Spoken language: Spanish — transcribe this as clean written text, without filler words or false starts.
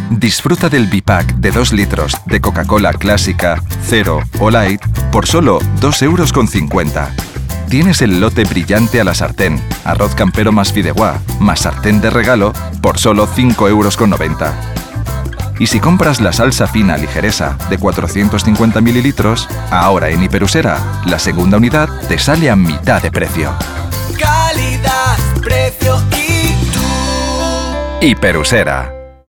Disfruta del bipack de 2 litros de Coca-Cola Clásica, Cero o Light por solo 2,50 €. Tienes el lote brillante a la sartén, arroz campero más fideuá, más sartén de regalo por solo 5,90 €. Y si compras la salsa fina ligeresa de 450 mililitros, ahora en Hiperusera, la segunda unidad te sale a mitad de precio. Calidad, precio y tú. Hiperusera.